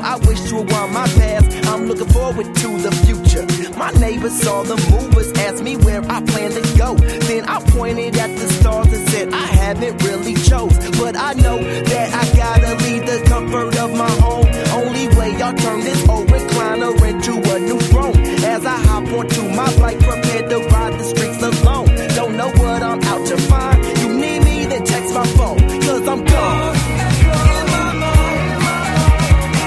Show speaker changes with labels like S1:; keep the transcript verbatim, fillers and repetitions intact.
S1: I wish to rewind my past. I'm looking forward to the future. My neighbors saw the movers, asked me where I plan to go. Then I pointed at the stars and said I haven't really chose, but I know that I gotta leave the comfort of my home. Only way I'll turn this old recliner into a new throne. As I hop onto my bike